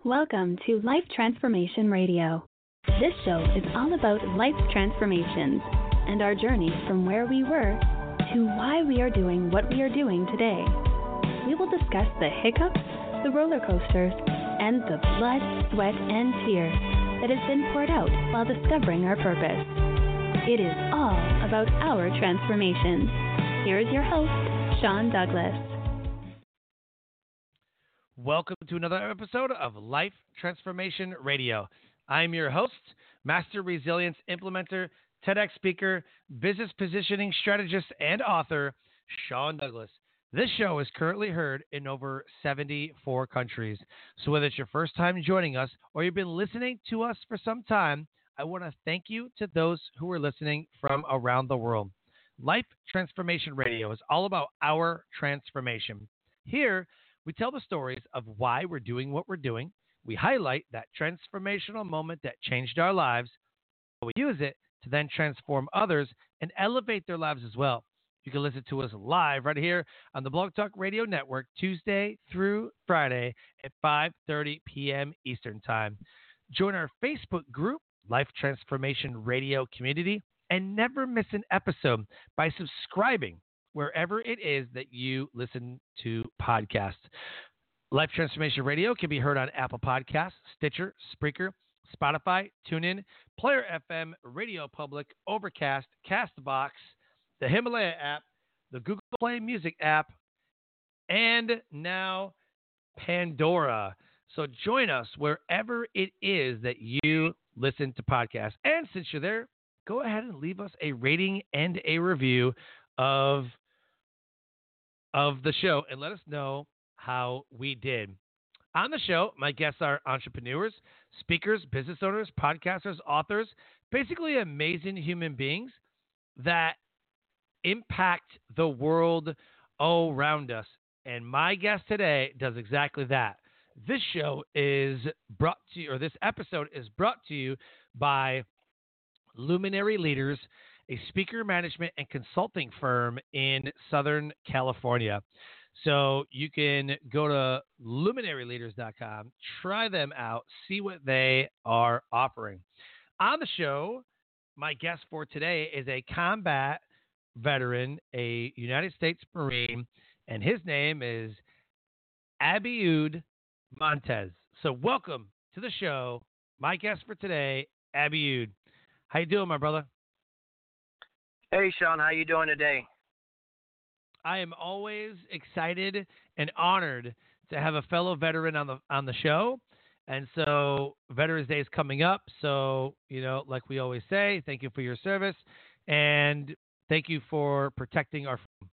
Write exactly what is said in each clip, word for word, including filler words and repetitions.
Welcome to Life Transformation Radio. This show is all about life transformations and our journey from where we were to why we are doing what we are doing today. We will discuss the hiccups, the roller coasters, and the blood, sweat, and tears that has been poured out while discovering our purpose. It is all about our transformations. Here is your host, Sean Douglas. Welcome to another episode of Life Transformation Radio. I'm your host, Master Resilience Implementer, TEDx speaker, business positioning strategist, and author, Sean Douglas. This show is currently heard in over seventy-four countries. So whether it's your first time joining us or you've been listening to us for some time, I want to thank you to those who are listening from around the world. Life Transformation Radio is all about our transformation. Here, we tell the stories of why we're doing what we're doing. We highlight that transformational moment that changed our lives. We use it to then transform others and elevate their lives as well. You can listen to us live right here on the Blog Talk Radio Network, Tuesday through Friday at five thirty p.m. Eastern Time. Join our Facebook group, Life Transformation Radio Community, and never miss an episode by subscribing wherever it is that you listen to podcasts. Life Transformation Radio can be heard on Apple Podcasts, Stitcher, Spreaker, Spotify, TuneIn, Player F M, Radio Public, Overcast, Castbox, the Himalaya app, the Google Play Music app, and now Pandora. So join us wherever it is that you listen to podcasts. And since you're there, go ahead and leave us a rating and a review of of the show and let us know how we did. On the show, my guests are entrepreneurs, speakers, business owners, podcasters, authors, basically amazing human beings that impact the world around us. And my guest today does exactly that. This show is brought to you, or this episode is brought to you by Luminary Leaders, a speaker management and consulting firm in Southern California. So you can go to luminary leaders dot com, try them out, see what they are offering. On the show, my guest for today is a combat veteran, a United States Marine, and his name is Abiud Montez. So welcome to the show, my guest for today, Abiud. How you doing, my brother? Hey, Sean, how you doing today? I am always excited and honored to have a fellow veteran on the on the show. And so Veterans Day is coming up. So, you know, like we always say, thank you for your service and thank you for protecting our freedom.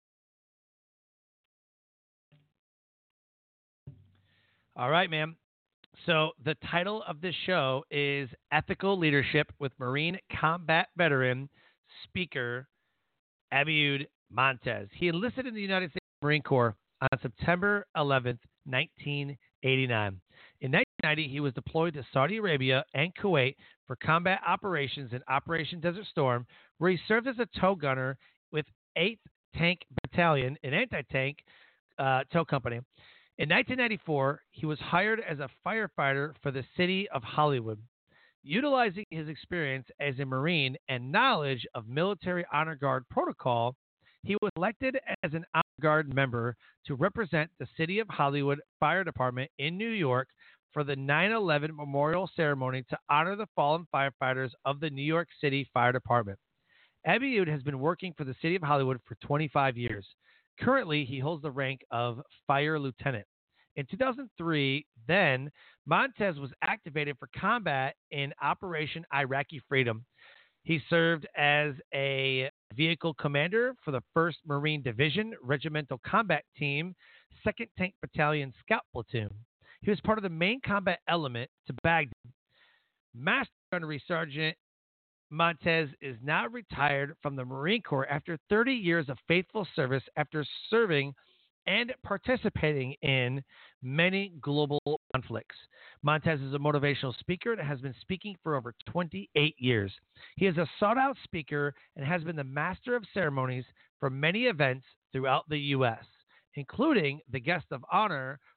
All right, ma'am. So the title of this show is Ethical Leadership with Marine Combat Veteran Speaker Abiud Montez. He enlisted in the United States Marine Corps on September eleventh, nineteen eighty-nine. In nineteen ninety, he was deployed to Saudi Arabia and Kuwait for combat operations in Operation Desert Storm, where he served as a tow gunner with eighth Tank Battalion, an anti-tank uh, tow company. In nineteen ninety-four, he was hired as a firefighter for the city of Hollywood. Utilizing his experience as a Marine and knowledge of military honor guard protocol, he was elected as an honor guard member to represent the City of Hollywood Fire Department in New York for the nine eleven memorial ceremony to honor the fallen firefighters of the New York City Fire Department. Abiud has been working for the City of Hollywood for twenty-five years. Currently, he holds the rank of Fire Lieutenant. In two thousand three, then, Montez was activated for combat in Operation Iraqi Freedom. He served as a vehicle commander for the first Marine Division Regimental Combat Team, second Tank Battalion Scout Platoon. He was part of the main combat element to Baghdad. Master Gunnery Sergeant Montez is now retired from the Marine Corps after thirty years of faithful service after serving and participating in many global conflicts. Montez is a motivational speaker and has been speaking for over twenty-eight years. He is a sought-out speaker and has been the master of ceremonies for many events throughout the U S, including the guest of honor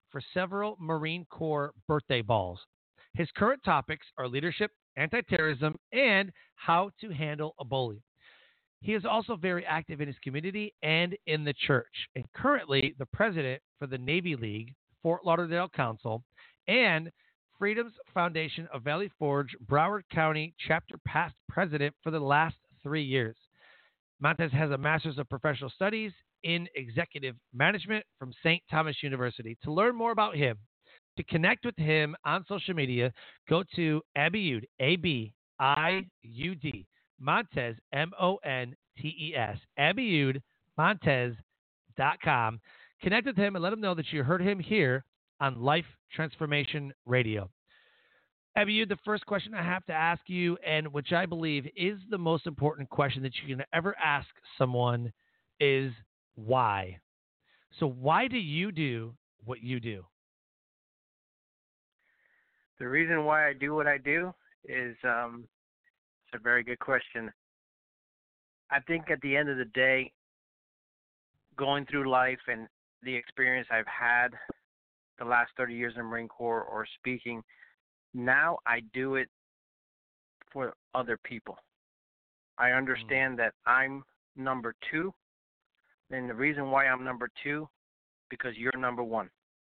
for several Marine Corps birthday balls. His current topics are leadership, anti-terrorism, and how to handle a bully. He is also very active in his community and in the church, and currently the president for the Navy League, Fort Lauderdale Council, and Freedom's Foundation of Valley Forge, Broward County chapter past president for the last three years. Montez has a Master's of Professional Studies in Executive Management from Saint Thomas University. To learn more about him, to connect with him on social media, go to Abiud, A B I U D, Montez, M O N T E S, Abiud Montez dot com. Connect with him and let him know that you heard him here on Life Transformation Radio. Abiud, the first question I have to ask you, and which I believe is the most important question that you can ever ask someone, is why? So why do you do what you do? The reason why I do what I do is um, it's a very good question. I think at the end of the day, going through life and the experience I've had the last thirty years in the Marine Corps or speaking, now I do it for other people. I understand mm. that I'm number two, and the reason why I'm number two, because you're number one.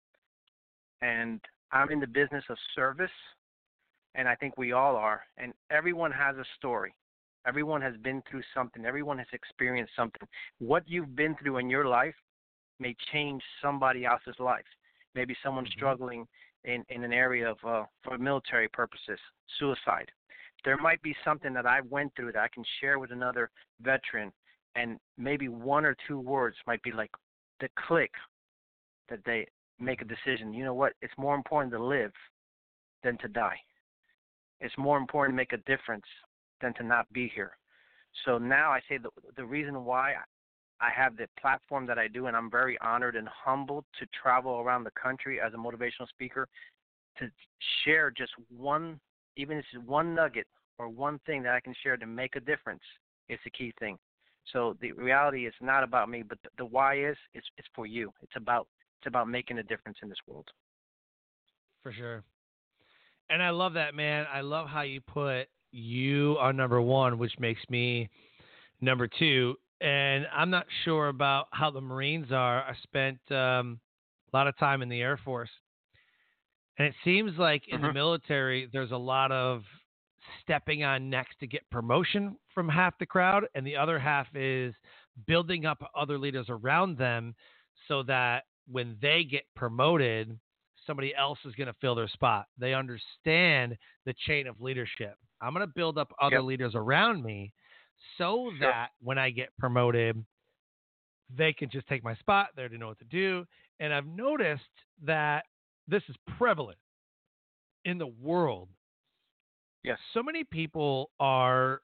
And I'm in the business of service, and I think we all are, and everyone has a story. Everyone has been through something. Everyone has experienced something. What you've been through in your life may change somebody else's life. Maybe someone mm-hmm. struggling in, in an area of uh, for military purposes, suicide. There might be something that I went through that I can share with another veteran, and maybe one or two words might be like the click that they make a decision. You know what? It's more important to live than to die. It's more important to make a difference than to not be here. So now I say the, the reason why I have the platform that I do, and I'm very honored and humbled to travel around the country as a motivational speaker, to share just one, even if it's one nugget or one thing that I can share to make a difference, is the key thing. So the reality is not about me, but the, the why is, it's, it's for you. It's about It's about making a difference in this world. For sure. And I love that, man. I love how you put you on number one, which makes me number two. And I'm not sure about how the Marines are. I spent um, a lot of time in the Air Force. And it seems like in mm-hmm. the military, there's a lot of stepping on necks to get promotion from half the crowd. And the other half is building up other leaders around them so that when they get promoted, somebody else is going to fill their spot. They understand the chain of leadership. I'm going to build up other yep. leaders around me so sure. that when I get promoted, they can just take my spot. They already know what to do. And I've noticed that this is prevalent in the world. Yes. So many people are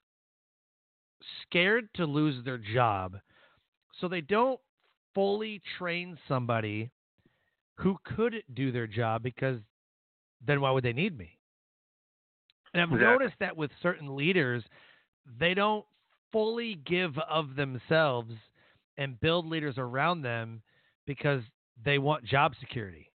scared to lose their job, so they don't fully train somebody who could do their job, because then why would they need me? And I've exactly. noticed that with certain leaders, they don't fully give of themselves and build leaders around them because they want job security.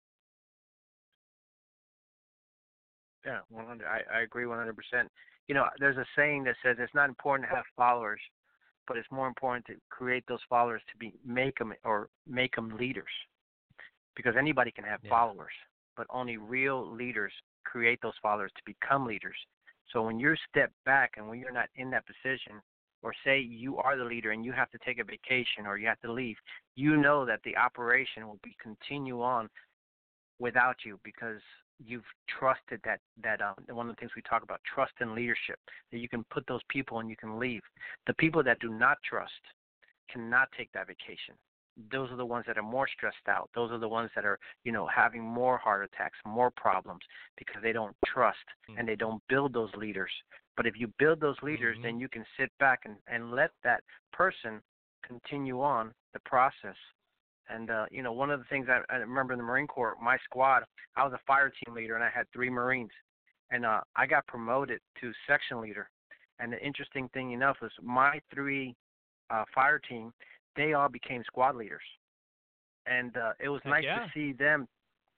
Yeah, one hundred I, I agree one hundred percent. You know, there's a saying that says it's not important to have followers, but it's more important to create those followers to be make them or make them leaders, because anybody can have yeah. followers, but only real leaders create those followers to become leaders. So when you step back and when you're not in that position, or say you are the leader and you have to take a vacation or you have to leave, you know that the operation will be continue on without you, because you've trusted that, that um, one of the things we talk about, trust and leadership, that you can put those people and you can leave. The people that do not trust cannot take that vacation. Those are the ones that are more stressed out. Those are the ones that are, you know, having more heart attacks, more problems, because they don't trust mm-hmm. and they don't build those leaders. But if you build those leaders, mm-hmm. then you can sit back and, and let that person continue on the process. And, uh, you know, one of the things I, I remember in the Marine Corps, my squad, I was a fire team leader, and I had three Marines. And uh, I got promoted to section leader. And the interesting thing enough was my three uh, fire team, they all became squad leaders. And uh, it was nice yeah. to see them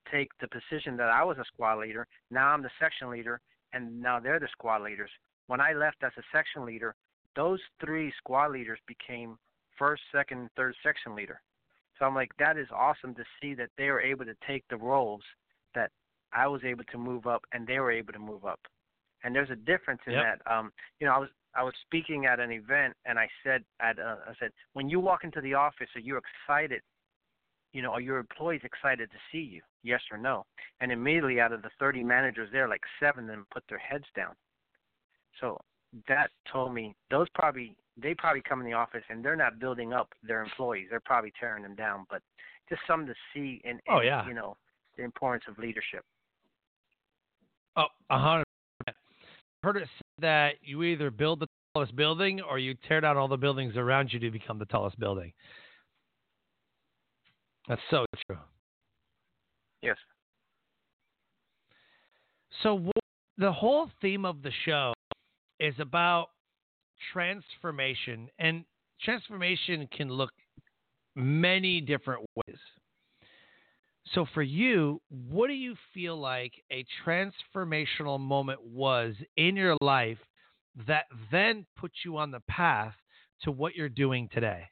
take the position that I was a squad leader. Now I'm the section leader, and now they're the squad leaders. When I left as a section leader, those three squad leaders became first, second, third section leader. So I'm like, that is awesome to see that they were able to take the roles that I was able to move up, and they were able to move up. And there's a difference in Yep. that. Um, you know, I was I was speaking at an event, and I said at uh, I said when you walk into the office, are you excited? You know, are your employees excited to see you? Yes or no? And immediately, out of the thirty managers there, like seven of them put their heads down. So that told me those probably they probably come in the office and they're not building up their employees. They're probably tearing them down. But just something to see, and Oh, yeah. you know, the importance of leadership. Oh, a hundred percent. I've heard it said that you either build the tallest building or you tear down all the buildings around you to become the tallest building. That's so true. Yes. So w- the whole theme of the show is about transformation, and transformation can look many different ways. So for you, what do you feel like a transformational moment was in your life that then put you on the path to what you're doing today?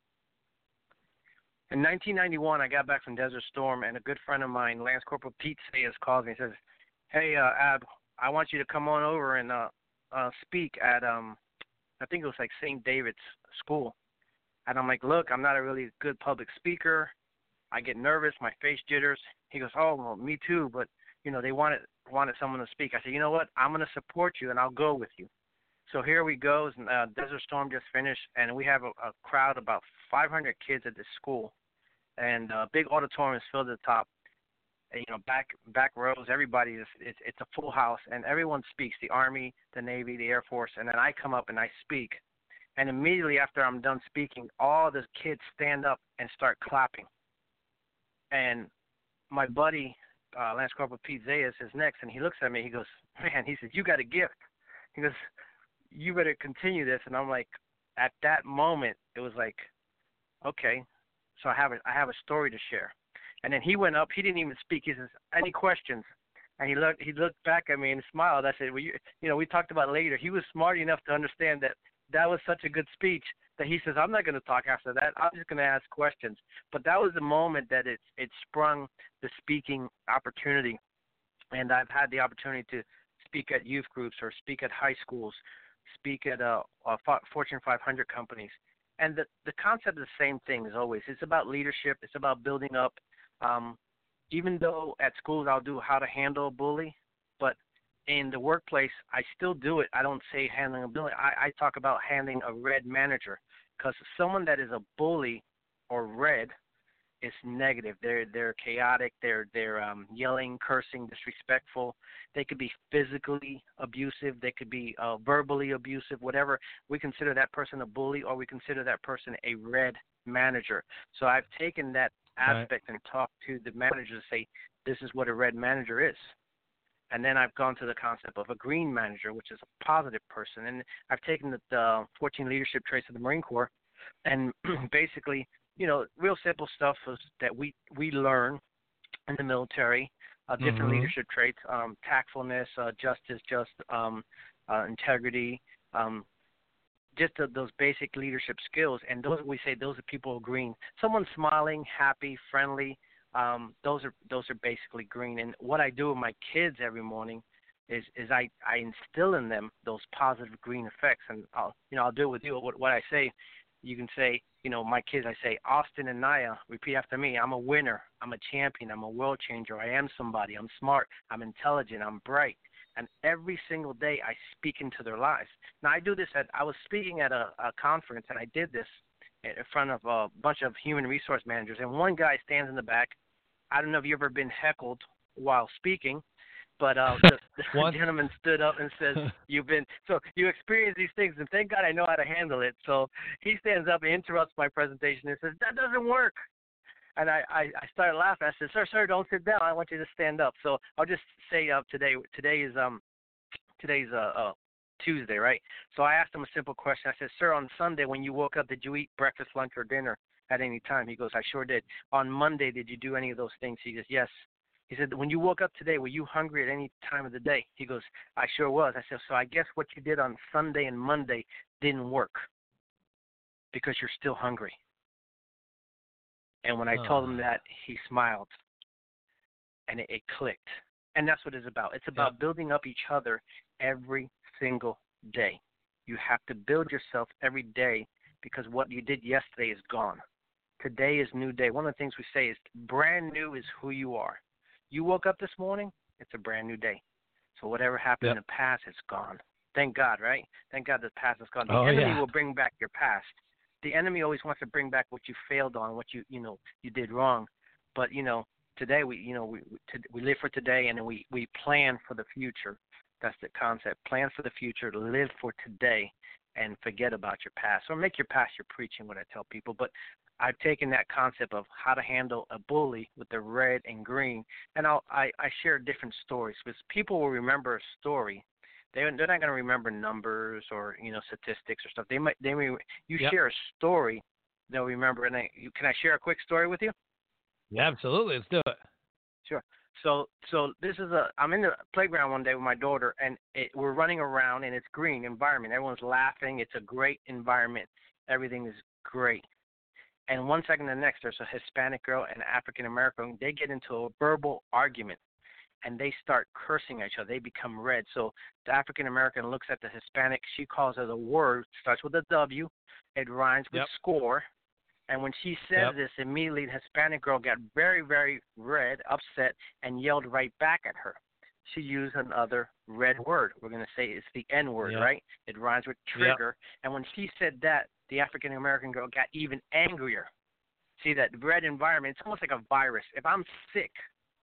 In nineteen ninety-one, I got back from Desert Storm, and a good friend of mine, Lance Corporal Pete Sayers, calls me and says, "Hey, uh, Ab, I want you to come on over and uh, uh, speak at, um, I think it was like Saint David's School." And I'm like, "Look, I'm not a really good public speaker. I get nervous, my face jitters." He goes, "Oh, well, me too, but, you know, they wanted wanted someone to speak." I said, "You know what? I'm going to support you, and I'll go with you." So here we go. Uh, Desert Storm just finished, and we have a, a crowd of about five hundred kids at this school. And uh, big auditorium is filled to the top. And, you know, back back rows, everybody is it's, it's a full house, and everyone speaks. The Army, the Navy, the Air Force, and then I come up and I speak. And immediately after I'm done speaking, all the kids stand up and start clapping. And my buddy, uh, Lance Corporal Pete Zayas, is next, and he looks at me. He goes, "Man," he says, "you got a gift." He goes, "You better continue this." And I'm like, at that moment, it was like, okay. So I have a, I have a story to share. And then he went up. He didn't even speak. He says, "Any questions?" And he looked he looked back at me and smiled. I said, "Well, you, you know, we talked about it later." He was smart enough to understand that that was such a good speech that he says, "I'm not going to talk after that. I'm just going to ask questions." But that was the moment that it it sprung the speaking opportunity. And I've had the opportunity to speak at youth groups or speak at high schools, speak at uh, uh, Fortune five hundred companies. And the, the concept is the same thing as always. It's about leadership. It's about building up. Um, even though at schools I'll do how to handle a bully, but in the workplace I still do it. I don't say handling a bully. I, I talk about handling a red manager, because someone that is a bully or red is negative. They're they're chaotic. They're they're um, yelling, cursing, disrespectful. They could be physically abusive. They could be uh, verbally abusive. Whatever. We consider that person a bully, or we consider that person a red manager. So I've taken that aspect right. and talked to the manager to say, this is what a red manager is. And then I've gone to the concept of a green manager, which is a positive person. And I've taken the, the fourteen leadership traits of the Marine Corps, and basically, you know, real simple stuff is that we, we learn in the military, uh, different mm-hmm. leadership traits, um, tactfulness, uh, justice, just um, uh, integrity, um, just uh, those basic leadership skills. And those, we say those are people who are green. Someone smiling, happy, friendly, um, those are those are basically green. And what I do with my kids every morning is is I, I instill in them those positive green effects. And I'll you know I'll do it with you. What, what I say, you can say, you know, my kids, I say, Austin and Naya, repeat after me. I'm a winner. I'm a champion. I'm a world changer. I am somebody. I'm smart. I'm intelligent. I'm bright. And every single day I speak into their lives. Now, I do this at, I was speaking at a, a conference, and I did this in front of a bunch of human resource managers. And one guy stands in the back. I don't know if you've ever been heckled while speaking, but uh, the, the gentleman stood up and says, "You've been so you experience these things, and thank God I know how to handle it." So he stands up and interrupts my presentation and says, "That doesn't work." And I, I, I started laughing. I said, "Sir, sir, don't sit down. I want you to stand up." So I'll just say uh, today. Today is um, today's uh, uh, Tuesday, right? So I asked him a simple question. I said, "Sir, on Sunday when you woke up, did you eat breakfast, lunch, or dinner at any time?" He goes, "I sure did." "On Monday, did you do any of those things?" He goes, "Yes." He said, when you woke up today, were you hungry at any time of the day? He goes, I sure was. I said, so I guess what you did on Sunday and Monday didn't work because you're still hungry. And when I uh. told him that, he smiled, and it, it clicked. And that's what it's about. It's about yep. building up each other every single day. You have to build yourself every day because what you did yesterday is gone. Today is new day. One of the things we say is brand new is who you are. You woke up this morning, it's a brand new day. So whatever happened yep. in the past, it's gone. Thank God, right? Thank God the past is gone. The oh, enemy yeah. will bring back your past. The enemy always wants to bring back what you failed on, what you you know you did wrong. But you know today we you know we we, to, we live for today, and then we we plan for the future. That's the concept. Plan for the future. Live for today, and forget about your past. Or make your past your preaching. What I tell people, but I've taken that concept of how to handle a bully with the red and green, and I'll, I, I share different stories because people will remember a story. They they're not going to remember numbers or you know statistics or stuff. They might they may, you yep. share a story, they'll remember. And I, you, can I share a quick story with you? Yeah, absolutely. Let's do it. Sure. So so this is a I'm in the playground one day with my daughter, and it, we're running around, and it's green environment. Everyone's laughing. It's a great environment. Everything is great. And one second to the next, there's a Hispanic girl and an African American. They get into a verbal argument, and they start cursing at each other. They become red. So the African American looks at the Hispanic. She calls it a word. Starts with a W. It rhymes with yep. score. And when she says yep. this, immediately the Hispanic girl got very, very red, upset, and yelled right back at her. She used another red word. We're going to say it's the N word, yep. right? It rhymes with trigger. Yep. And when she said that, the African American girl got even angrier. See, that red environment, it's almost like a virus. If I'm sick,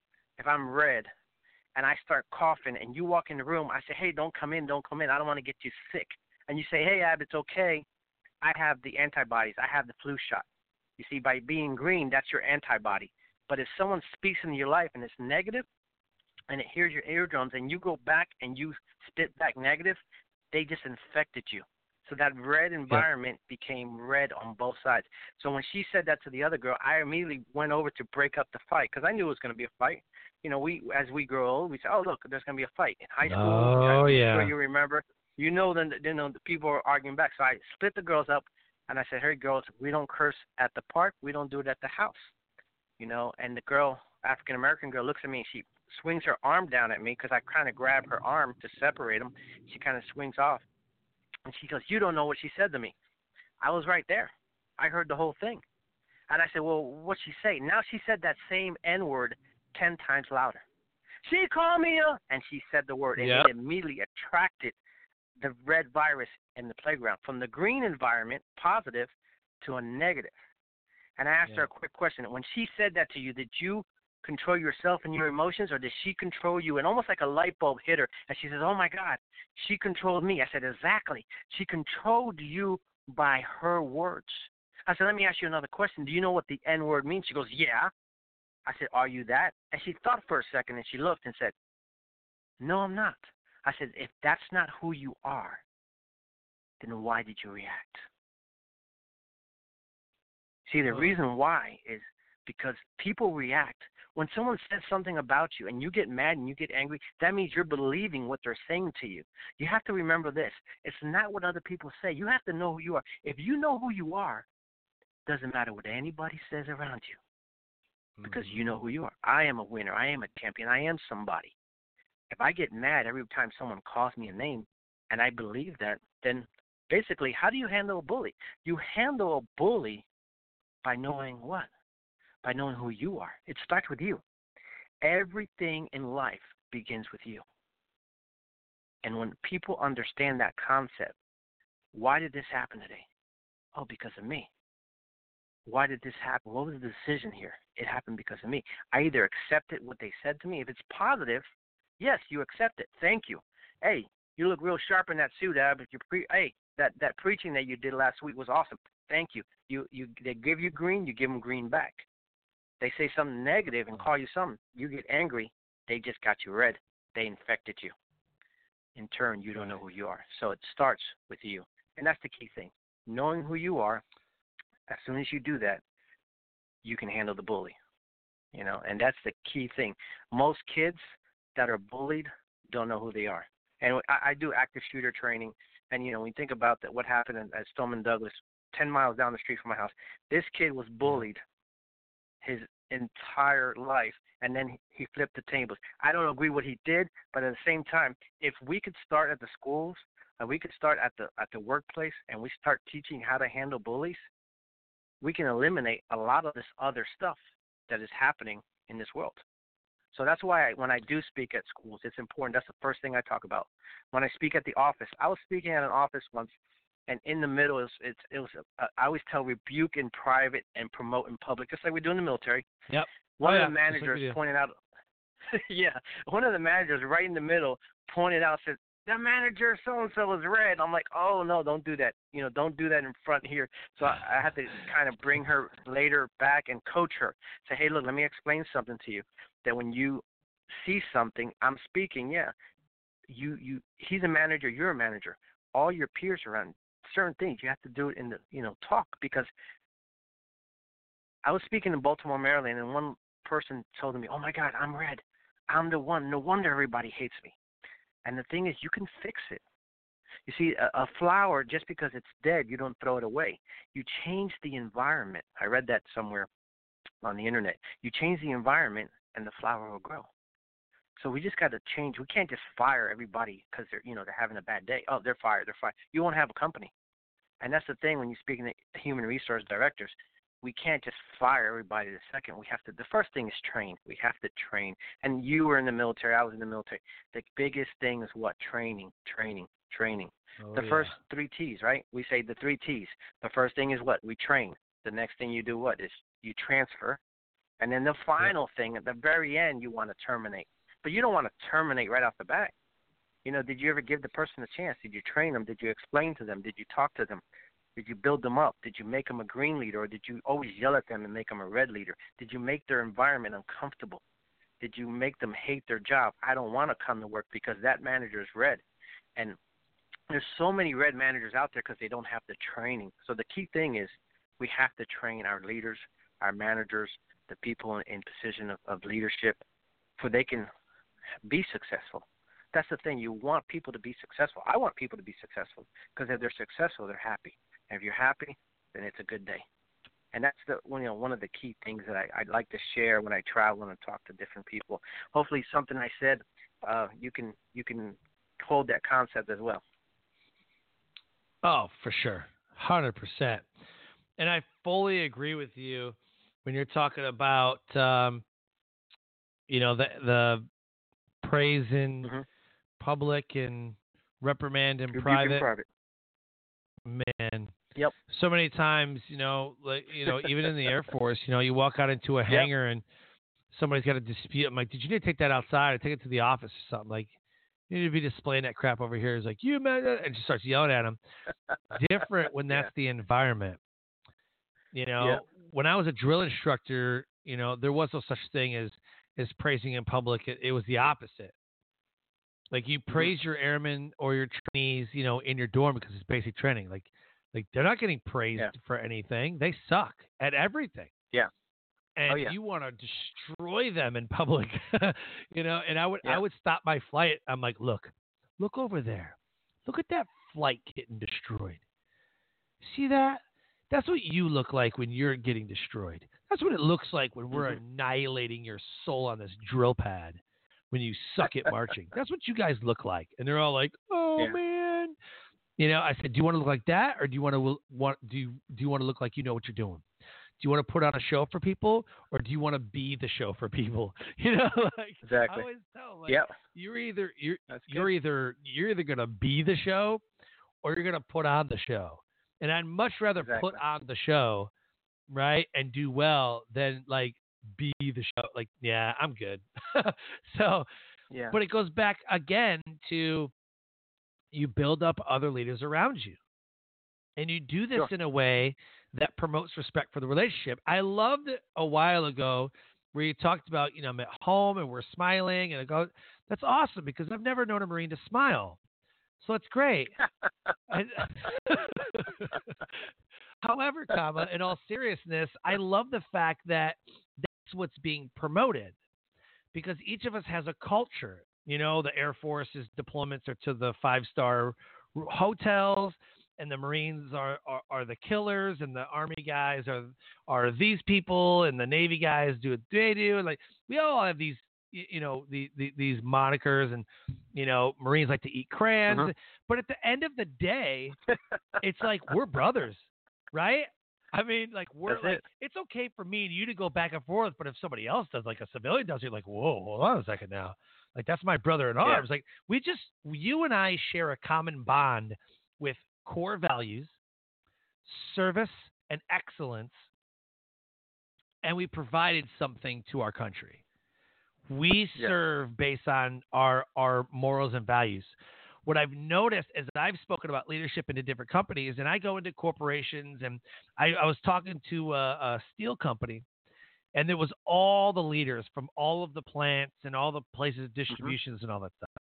if I'm red, and I start coughing, and you walk in the room, I say, hey, don't come in, don't come in. I don't want to get you sick. And you say, hey, Ab, it's okay. I have the antibodies. I have the flu shot. You see, by being green, that's your antibody. But if someone speaks into your life and it's negative, and it hears your eardrums, and you go back and you spit back negative, they just infected you. So that red environment yeah. became red on both sides. So when she said that to the other girl, I immediately went over to break up the fight because I knew it was going to be a fight. You know, we as we grow old, we say, oh, look, there's going to be a fight. In high school, oh, I'm yeah. sure you remember, you know, then you know, the people are arguing back. So I split the girls up, and I said, hey, girls, we don't curse at the park. We don't do it at the house. You know, and the girl, African-American girl, looks at me, and she swings her arm down at me because I kind of grab her arm to separate them. She kind of swings off. And she goes, you don't know what she said to me. I was right there. I heard the whole thing. And I said, well, what'd she say? Now she said that same N-word ten times louder. She called me a, and she said the word, and yep. it immediately attracted the red virus in the playground from the green environment, positive, to a negative. And I asked yeah. her a quick question. When she said that to you, did you control yourself and your emotions, or did she control you? And almost like a light bulb hit her, and she says, oh, my God, she controlled me. I said, exactly. She controlled you by her words. I said, let me ask you another question. Do you know what the N-word means? She goes, yeah. I said, are you that? And she thought for a second, and she looked and said, no, I'm not. I said, if that's not who you are, then why did you react? See, the reason why is because people react. When someone says something about you and you get mad and you get angry, that means you're believing what they're saying to you. You have to remember this. It's not what other people say. You have to know who you are. If you know who you are, it doesn't matter what anybody says around you because mm-hmm. you know who you are. I am a winner. I am a champion. I am somebody. If I get mad every time someone calls me a name and I believe that, then basically how do you handle a bully? You handle a bully by knowing what? By knowing who you are. It starts with you. Everything in life begins with you. And when people understand that concept, why did this happen today? Oh, because of me. Why did this happen? What was the decision here? It happened because of me. I either accepted what they said to me. If it's positive, yes, you accept it. Thank you. Hey, you look real sharp in that suit, Ab. If you pre- hey, that, that preaching that you did last week was awesome. Thank you. You you they give you green, you give them green back. They say something negative and call you something. You get angry. They just got you red. They infected you. In turn, you don't know who you are. So it starts with you. And that's the key thing. Knowing who you are, as soon as you do that, you can handle the bully. You know, and that's the key thing. Most kids that are bullied don't know who they are. And I, I do active shooter training, and you know, when you think about that, what happened at, at Stoneman Douglas, ten miles down the street from my house, this kid was bullied his entire life, and then he, he flipped the tables. I don't agree what he did, but at the same time, if we could start at the schools, and we could start at the at the workplace, and we start teaching how to handle bullies, we can eliminate a lot of this other stuff that is happening in this world. So that's why I, when I do speak at schools, it's important. That's the first thing I talk about. When I speak at the office, I was speaking at an office once, and in the middle, it's, it's, it was a, I always tell rebuke in private and promote in public, just like we do in the military. Yep. One oh, of yeah. the managers like pointed out, yeah, one of the managers right in the middle pointed out, said, that manager so-and-so is red. I'm like, oh, no, don't do that. You know, don't do that in front here. So I, I had to kind of bring her later back and coach her. Say, hey, look, let me explain something to you. That when you see something, I'm speaking, yeah, you, you, he's a manager, you're a manager. All your peers are on certain things. You have to do it in the, you know, talk. Because I was speaking in Baltimore, Maryland, and one person told me, oh, my God, I'm red. I'm the one. No wonder everybody hates me. And the thing is, you can fix it. You see, a, a flower, just because it's dead, you don't throw it away. You change the environment. I read that somewhere on the internet. You change the environment, and the flower will grow. So we just got to change. We can't just fire everybody because they're, you know, they're having a bad day. Oh, they're fired. They're fired. You won't have a company. And that's the thing when you're speaking to human resource directors. We can't just fire everybody the second. We have to. The first thing is train. We have to train. And you were in the military. I was in the military. The biggest thing is what? Training, training, training. Oh, the yeah. first three T's, right? We say the three T's. The first thing is what? We train. The next thing you do what? Is you transfer. And then the final yep. thing, at the very end, you want to terminate. But you don't want to terminate right off the bat. You know, did you ever give the person a chance? Did you train them? Did you explain to them? Did you talk to them? Did you build them up? Did you make them a green leader, or did you always yell at them and make them a red leader? Did you make their environment uncomfortable? Did you make them hate their job? I don't want to come to work because that manager is red. And there's so many red managers out there because they don't have the training. So the key thing is we have to train our leaders, our managers, the people in, in position of, of leadership, so they can be successful. That's the thing. You want people to be successful. I want people to be successful because if they're successful, they're happy. And if you're happy, then it's a good day. And that's the you know one of the key things that I, I'd like to share when I travel and talk to different people. Hopefully, something I said, uh, you can you can hold that concept as well. Oh, for sure, one hundred percent. And I fully agree with you when you're talking about um, you know the the praise in mm-hmm. public and reprimand in private. in private. Man. Yep. So many times, you know, like you know, even in the Air Force, you know, you walk out into a yep. hangar and somebody's got a dispute. I'm like, did you need to take that outside or take it to the office or something? Like, you need to be displaying that crap over here. He's like, you man, and just starts yelling at him. Different when that's yeah. the environment. You know, yep. when I was a drill instructor, you know, there was no such thing as as praising in public. It, it was the opposite. Like you praise your airmen or your trainees, you know, in your dorm because it's basic training. Like, like they're not getting praised yeah. for anything. They suck at everything. Yeah. And oh, yeah. you want to destroy them in public, you know. And I would, yeah. I would stop my flight. I'm like, look, look over there. Look at that flight getting destroyed. See that? That's what you look like when you're getting destroyed. That's what it looks like when we're mm-hmm. annihilating your soul on this drill pad. When you suck at marching. That's what you guys look like. And they're all like, oh, yeah. man. You know, I said, do you want to look like that? Or do you want to want do you, do you want to look like you know what you're doing? Do you want to put on a show for people? Or do you want to be the show for people? You know, like exactly. I always tell like, yep. you're either you're That's you're good. either you're either gonna be the show or you're gonna put on the show. And I'd much rather exactly. put on the show, right, and do well than like be the show. Like, yeah, I'm good. so, yeah. but it goes back again to you build up other leaders around you. And you do this sure. in a way that promotes respect for the relationship. I loved it a while ago where you talked about, you know, I'm at home and we're smiling. And I go, that's awesome because I've never known a Marine to smile. So it's great. I, However, comma, in all seriousness, I love the fact that what's being promoted because each of us has a culture. You know, the Air Force's deployments are to the five-star hotels, and the Marines are, are, are the killers, and the Army guys are are these people, and the Navy guys do what they do. And like we all have these, you know, the, the, these monikers, and you know, Marines like to eat crayons. Mm-hmm. But at the end of the day, it's like we're brothers, right? I mean, like we're That's like it. It's okay for me and you to go back and forth, but if somebody else does, like a civilian does, you're like, whoa, hold on a second now. Like that's my brother in arms. Yeah. Like we just, you and I share a common bond with core values, service, and excellence, and we provided something to our country. We yeah. serve based on our our morals and values. What I've noticed is that I've spoken about leadership into different companies, and I go into corporations, and I, I was talking to a, a steel company, and there was all the leaders from all of the plants and all the places, distributions, mm-hmm. and all that stuff.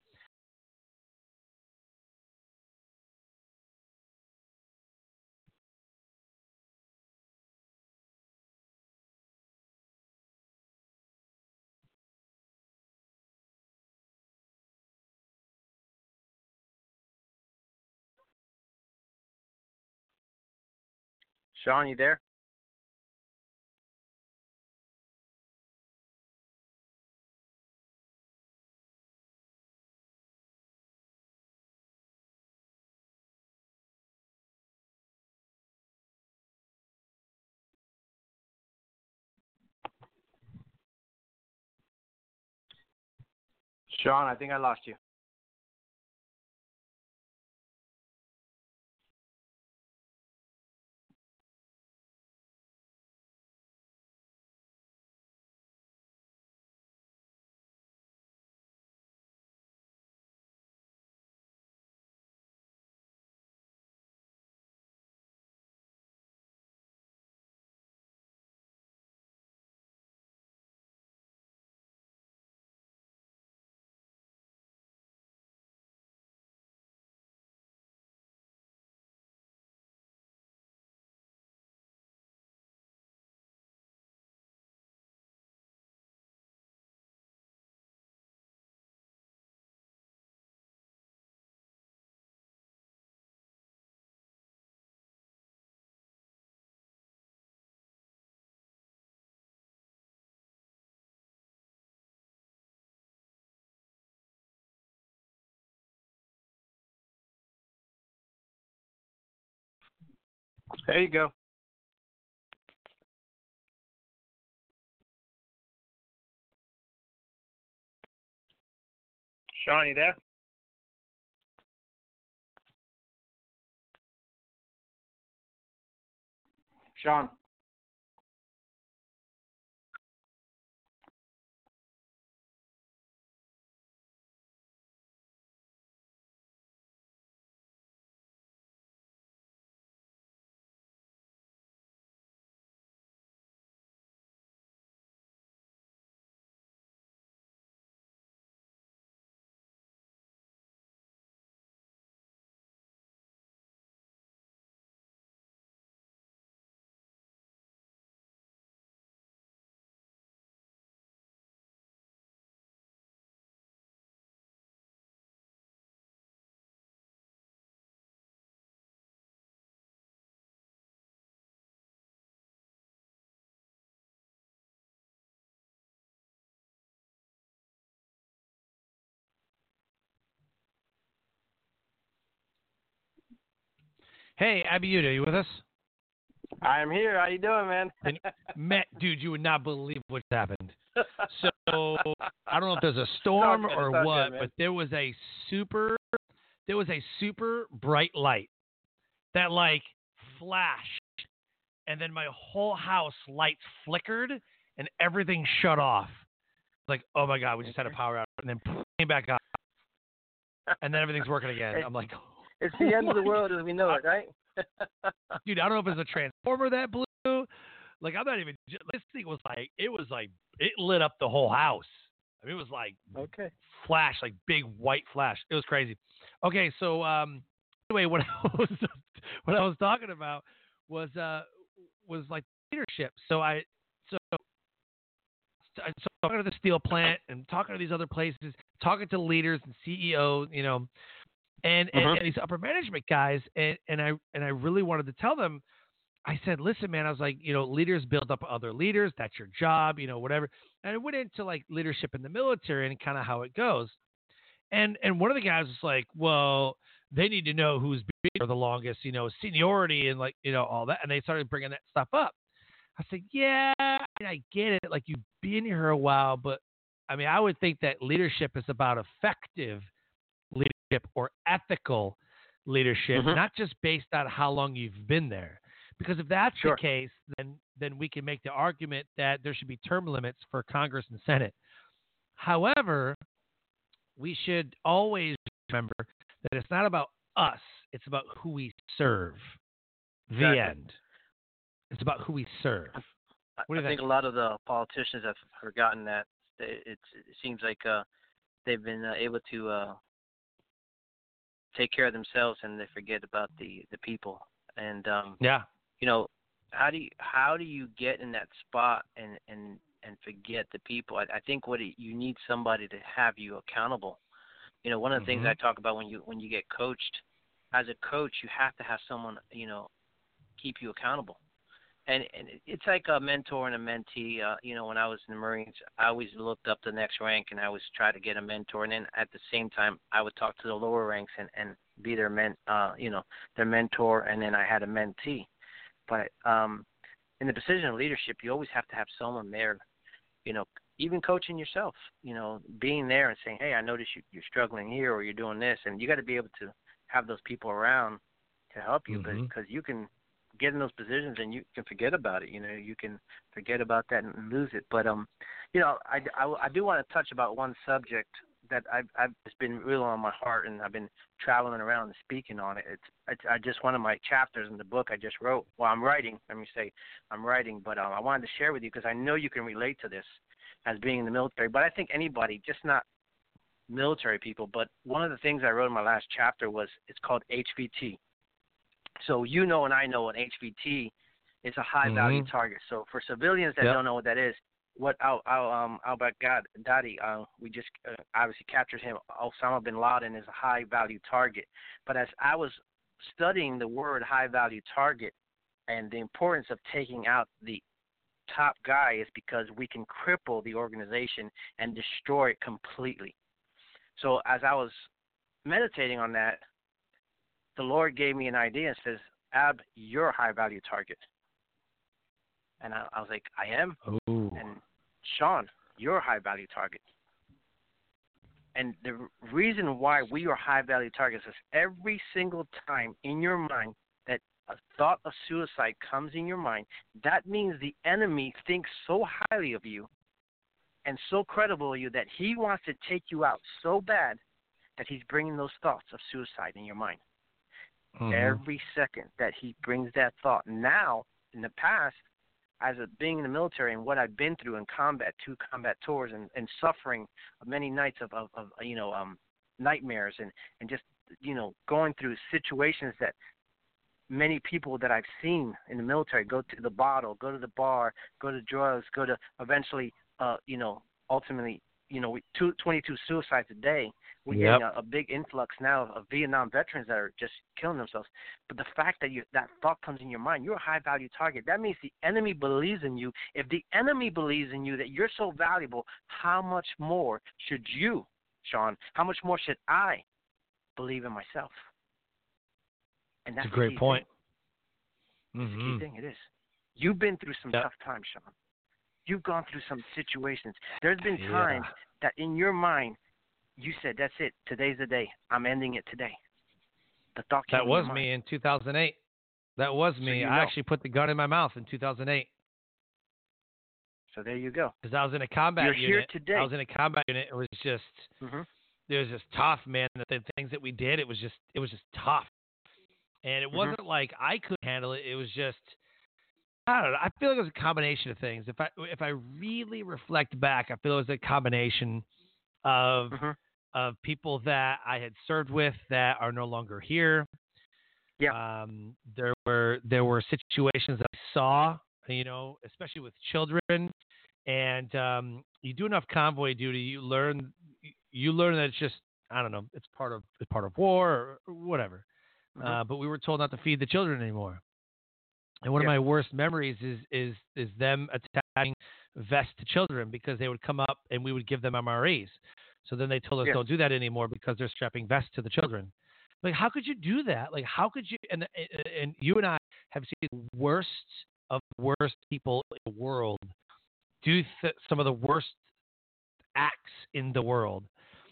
Sean, you there? Sean, I think I lost you. There you go. Sean, you there? Sean. Hey, Abiuda, are you with us? I'm here. How you doing, man? And, Matt, dude, you would not believe what happened. So I don't know if there's a storm good, or what, good, but there was a super, there was a super bright light that like flashed, and then my whole house lights flickered and everything shut off. Like, oh my God, we just had a power out, and then came back on, and then everything's working again. I'm like, it's the end of the world as we know it, right? Dude, I don't know if it's a transformer that blew. Like, I'm not even. This thing was like, it was like, it lit up the whole house. I mean, it was like, okay, flash, like big white flash. It was crazy. Okay, so um, anyway, what I was what I was talking about was uh was like leadership. So I so so talking to the steel plant and talking to these other places, talking to leaders and C E Os, you know, and, Mm-hmm. and, and these upper management guys. And, and I, and I really wanted to tell them, I said, listen, man, I was like, you know, leaders build up other leaders. That's your job, you know, whatever. And I went into like leadership in the military and kind of how it goes. And, and one of the guys was like, well, they need to know who's been there the longest, you know, seniority and like, you know, all that. And they started bringing that stuff up. I said, yeah, I, mean, I get it. Like, you've been here a while, but I mean, I would think that leadership is about effective leadership or ethical leadership, Mm-hmm. not just based on how long you've been there. Because if that's Sure. the case, then then we can make the argument that there should be term limits for Congress and Senate. However, we should always remember that it's not about us. It's about who we serve. The Exactly. end. It's about who we serve. What do you I think think? a lot of the politicians have forgotten that. It's, it seems like uh, they've been uh, able to uh, take care of themselves, and they forget about the, the people. And um, Yeah. you know, how do you how do you get in that spot and and, and forget the people? I, I think what it, you need somebody to have you accountable. You know, one of the Mm-hmm. things I talk about when you when you get coached, as a coach, you have to have someone, you know, keep you accountable. And and it's like a mentor and a mentee. Uh, you know, when I was in the Marines, I always looked up the next rank, and I always try to get a mentor. And then at the same time, I would talk to the lower ranks and, and be their men, uh, you know, their mentor. And then I had a mentee. But um, in the position of leadership, you always have to have someone there. You know, even coaching yourself. You know, being there and saying, "Hey, I noticed you, you're struggling here, or you're doing this," and you got to be able to have those people around to help you, Mm-hmm. because you can get in those positions and you can forget about it. You know, you can forget about that and lose it. But um, you know, I, I, I do want to touch about one subject that I've I've it's been real on my heart, and I've been traveling around and speaking on it. It's it's I just one of my chapters in the book I just wrote. Well, I'm writing. Let me say, I'm writing, but um, I wanted to share with you because I know you can relate to this as being in the military. But I think anybody, just not military people. But one of the things I wrote in my last chapter was it's called H V T. So you know and I know an H V T is a high-value Mm-hmm. target. So for civilians that Yep. don't know what that is, what Al, Al, um, al-Baghdadi, uh, we just uh, obviously captured him. Osama bin Laden is a high-value target. But as I was studying the word high-value target and the importance of taking out the top guy is because we can cripple the organization and destroy it completely. So as I was meditating on that, the Lord gave me an idea and says, Ab, you're a high-value target. And I, I was like, I am? Ooh. And Sean, you're a high-value target. And the reason why we are high-value targets is every single time in your mind that a thought of suicide comes in your mind, that means the enemy thinks so highly of you and so credible of you that he wants to take you out so bad that he's bringing those thoughts of suicide in your mind. Mm-hmm. Every second that he brings that thought. Now, in the past, as a, being in the military and what I've been through in combat, two combat tours, and, and suffering many nights of, of, of you know, um, nightmares and, and just, you know, going through situations that many people that I've seen in the military go to the bottle, go to the bar, go to drugs, go to eventually, uh, you know, ultimately, you know, we, two, twenty-two suicides a day. We're Yep. getting a, a big influx now of, of Vietnam veterans that are just killing themselves. But the fact that you that thought comes in your mind, you're a high-value target. That means the enemy believes in you. If the enemy believes in you that you're so valuable, how much more should you, Sean, how much more should I believe in myself? And that's It's a great the key point. Thing. It's Mm-hmm. the key thing. It is. You've been through some Yep. tough times, Sean. You've gone through some situations. There's been Yeah. times that in your mind, you said, that's it. Today's the day. I'm ending it today. The thought came That in was your me mind. in two thousand eight. That was So me. you I know. actually put the gun in my mouth in two thousand eight So there you go. because I was in a combat You're unit. here today. I was in a combat unit. It was just, Mm-hmm. it was just tough, man. The, the things that we did, it was just, it was just tough. And it Mhm. wasn't like I could handle it. It was just, I don't know. I feel like it was a combination of things. If I if I really reflect back, I feel it was a combination of Mm-hmm. of people that I had served with that are no longer here. Yeah. Um, there were there were situations that I saw, you know, especially with children, and um, you do enough convoy duty, you learn you learn that it's just I don't know, it's part of it's part of war or whatever. Mm-hmm. Uh, but we were told not to feed the children anymore. And one Yeah. of my worst memories is is is them attaching vests to children because they would come up and we would give them M R Es. So then they told us Yeah. don't do that anymore because they're strapping vests to the children. Like, how could you do that? Like, how could you? And and you and I have seen the worst of the worst people in the world do th- some of the worst acts in the world,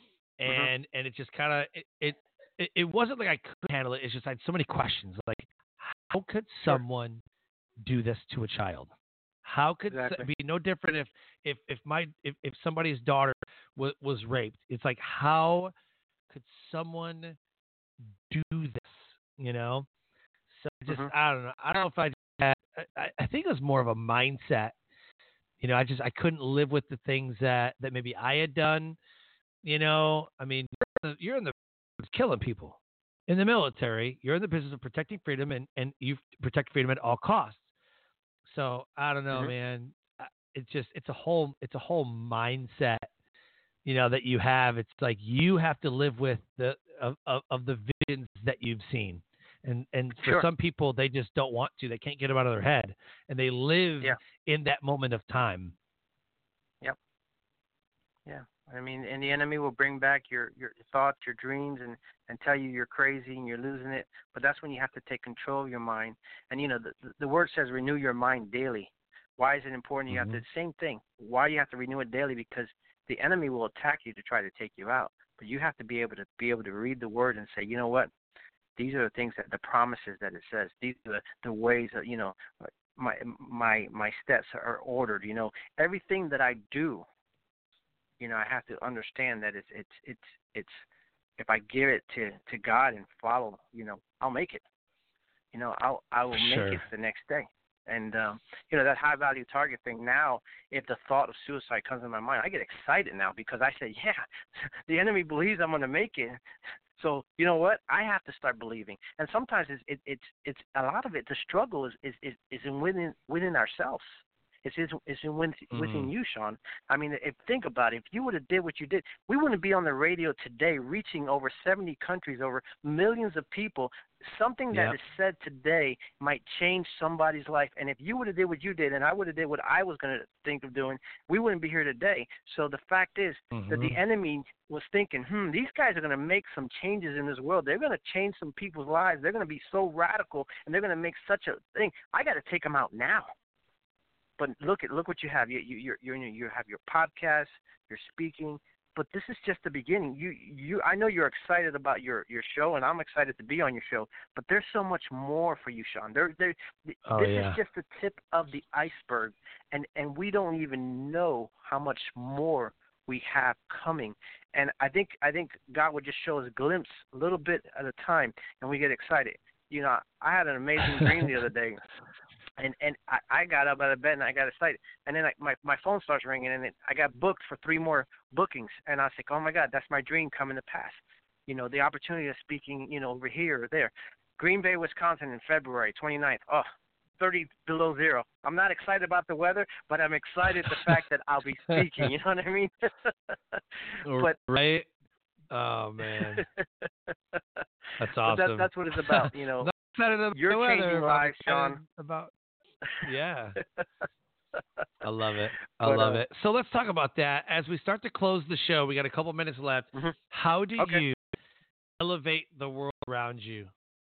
and Mm-hmm. and it just kind of it, it it it wasn't like I could handle it. It's just I had so many questions. Like, how could Sure. someone do this to a child? How could Exactly. it be no different if if if my if, if somebody's daughter was was raped? It's like how could someone do this? You know? So just Mm-hmm. I don't know. I don't know if I just had, I, I think it was more of a mindset. You know, I just I couldn't live with the things that that maybe I had done. You know, I mean, you're in the, you're in the killing people in the military. You're in the business of protecting freedom, and and you protect freedom at all costs. So I don't know, Mm-hmm. man. I- It's just it's a whole it's a whole mindset, you know, that you have. It's like you have to live with the of, of, of the visions that you've seen. And and for Sure. some people they just don't want to. They can't get them out of their head. And they live Yeah. in that moment of time. Yep. Yeah. I mean, and the enemy will bring back your, your thoughts, your dreams, and, and tell you you're crazy and you're losing it. But that's when you have to take control of your mind. And, you know, the, the word says renew your mind daily. Why is it important? You have Mm-hmm. to, same thing. Why do you have to renew it daily? Because the enemy will attack you to try to take you out. But you have to be able to be able to read the word and say, you know what? These are the things that the promises that it says. These are the, the ways that, you know, my my my steps are ordered. You know, everything that I do, you know, I have to understand that it's it's it's it's if I give it to, to God and follow, you know, I'll make it. You know, I'll I will make Sure. it the next day. And um, you know, that high value target thing now, if the thought of suicide comes in my mind, I get excited now because I say, yeah, the enemy believes I'm gonna make it. So you know what? I have to start believing. And sometimes it's it, it's it's a lot of it. The struggle is is is, is in within within ourselves. It's is it's in within, Mm-hmm. within you, Sean. I mean, if think about it. If you would have did what you did, we wouldn't be on the radio today, reaching over seventy countries, over millions of people. Something that Yep. is said today might change somebody's life. And if you would have did what you did, and I would have did what I was going to think of doing, we wouldn't be here today. So the fact is that the Mm-hmm. enemy was thinking, hmm, these guys are going to make some changes in this world. They're going to change some people's lives. They're going to be so radical, and they're going to make such a thing. I got to take them out now. But look at look what you have. You you you you you have your podcast, you're speaking, but this is just the beginning. You you I know you're excited about your, your show, and I'm excited to be on your show. But there's so much more for you, Sean. There there Oh this yeah. is just the tip of the iceberg, and and we don't even know how much more we have coming. And I think I think God would just show us a glimpse, a little bit at a time, and we get excited. You know, I had an amazing dream the other day. And and I, I got up out of bed and I got excited, and then I, my my phone starts ringing, and then I got booked for three more bookings, and I was like, oh my God, that's my dream coming to pass. You know, the opportunity of speaking, you know, over here or there. Green Bay, Wisconsin, in February twenty-ninth. Oh, thirty below zero. I'm not excited about the weather, but I'm excited the fact that I'll be speaking. You know what I mean? but Right. Oh man, that's but awesome. that, that's what it's about. You know, Not excited about you're the weather, changing but I'm lives, excited Sean. About yeah. I love it. I but, love uh, it. So let's talk about that. As we start to close the show, we got a couple minutes left. mhm. How do Okay. you elevate the world around you?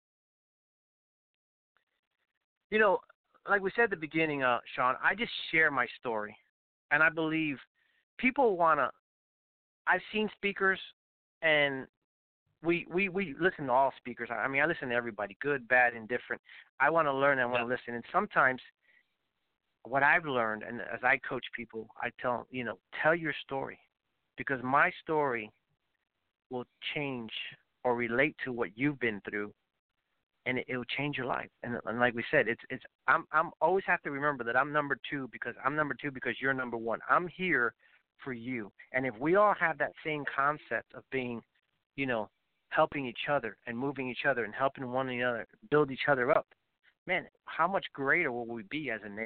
You know, like we said at the beginning, uh, Sean, I just share my story. And I believe people want to, I've seen speakers, and we, we, we listen to all speakers. I mean, I listen to everybody, good, bad, indifferent. I want to learn, I want to listen. And sometimes what I've learned, and as I coach people, I tell, you know, tell your story. Because my story will change or relate to what you've been through, and it, it will change your life. And, and like we said, it's it's I'm I'm always have to remember that I'm number two because I'm number two because you're number one. I'm here for you. And if we all have that same concept of being, you know, helping each other and moving each other and helping one another build each other up, man, how much greater will we be as a nation?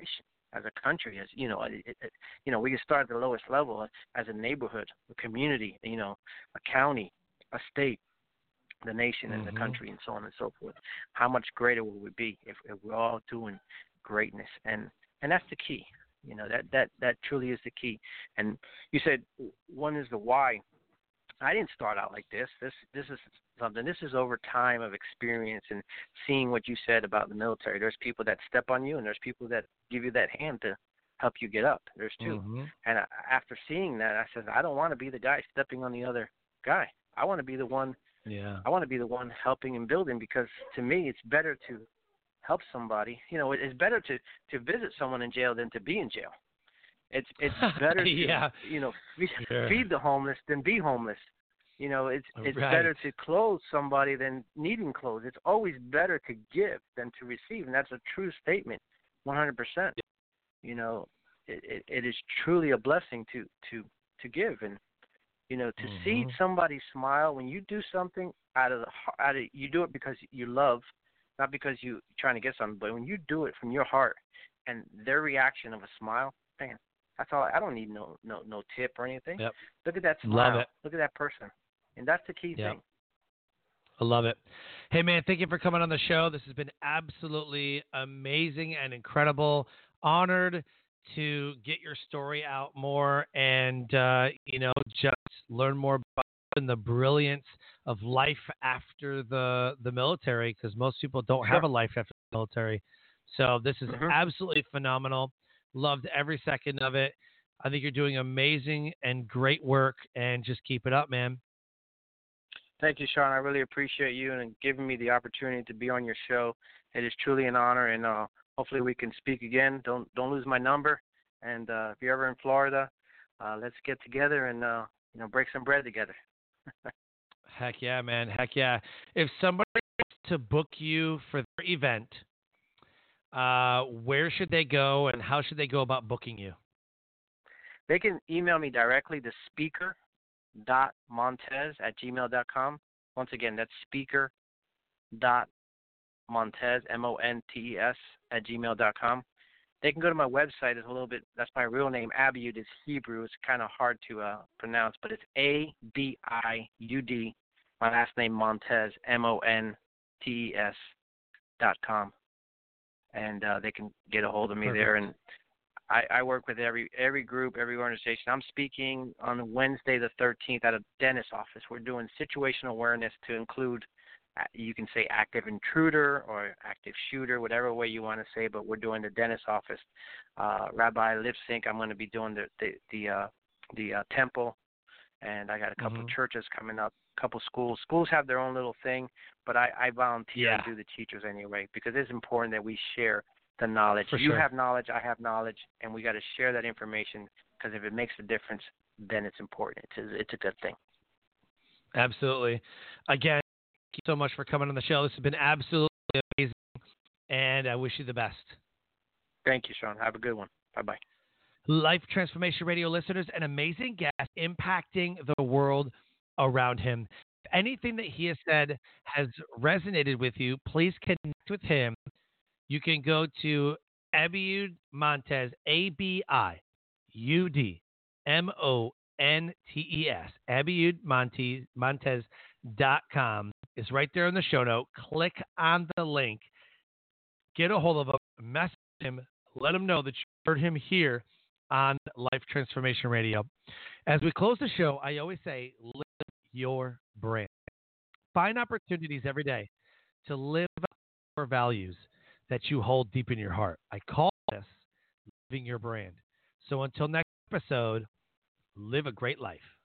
as a country, as you know, it, it, you know, we can start at the lowest level as a neighborhood, a community, you know, a county, a state, the nation, and mm-hmm. the country, and so on and so forth. How much greater would we be if, if we're all doing greatness? And and that's the key. You know, that that that truly is the key. And you said one is the why. I didn't start out like this. This this is something. This is over time of experience and seeing what you said about the military. There's people that step on you, and there's people that give you that hand to help you get up. There's two. Mm-hmm. And I, after seeing that, I said, I don't want to be the guy stepping on the other guy. I want to be the one. Yeah. I want to be the one helping and building, because to me, it's better to help somebody. You know, it's better to to visit someone in jail than to be in jail. It's it's better to yeah. you know feed, sure. feed the homeless than be homeless. You know, it's it's right. better to clothe somebody than needing clothes. It's always better to give than to receive, and that's a true statement, one hundred percent. You know, it, it it is truly a blessing to to to give, and you know, to mm-hmm. see somebody smile when you do something out of the out of you do it because you love, not because you trying to get something, but when you do it from your heart, and their reaction of a smile, man. That's all. I don't need no no no tip or anything. Yep. Look at that smile. Love it. Look at that person, and that's the key yep. thing. I love it. Hey man, thank you for coming on the show. This has been absolutely amazing and incredible. Honored to get your story out more, and uh, you know, just learn more about the brilliance of life after the the military, because most people don't sure. have a life after the military. So this is mm-hmm. absolutely phenomenal. Loved every second of it. I think you're doing amazing and great work, and just keep it up, man. Thank you, Sean. I really appreciate you and giving me the opportunity to be on your show. It is truly an honor, and uh, hopefully we can speak again. Don't don't lose my number. And uh, if you're ever in Florida, uh, let's get together and uh, you know break some bread together. Heck yeah, man. Heck yeah. If somebody wants to book you for their event, Uh, where should they go, and how should they go about booking you? They can email me directly to speaker dot montez at gmail dot com. Once again, that's speaker dot montez, M O N T E S, at gmail dot com. They can go to my website. It's a little bit, that's my real name. Abiud is Hebrew. It's kind of hard to uh, pronounce, but it's A B I U D. My last name, Montez, M O N T E S dot com. And uh, they can get a hold of me Perfect. there. And I, I work with every every group, every organization. I'm speaking on Wednesday the thirteenth at a dentist office. We're doing situational awareness to include, you can say active intruder or active shooter, whatever way you want to say, but we're doing the dentist office. Uh, Rabbi Lip Sync, I'm going to be doing the the the, uh, the uh, temple, and I got a couple mm-hmm. of churches coming up, a couple schools. Schools have their own little thing, but I, I volunteer yeah. and do the teachers anyway, because it's important that we share the knowledge. For you sure. have knowledge, I have knowledge, and we got to share that information, because if it makes a difference, then it's important. It's a, it's a good thing. Absolutely. Again, thank you so much for coming on the show. This has been absolutely amazing, and I wish you the best. Thank you, Sean. Have a good one. Bye-bye. Life Transformation Radio listeners, an amazing guest impacting the world around him. If anything that he has said has resonated with you, please connect with him. You can go to Abiud Montez, A B I U D M O N T E S, Abiud Montez dot com. It's right there in the show note. Click on the link. Get a hold of him. Message him. Let him know that you heard him here on Life Transformation Radio. As we close the show, I always say, live your brand. Find opportunities every day to live your values that you hold deep in your heart. I call this living your brand. So until next episode, live a great life.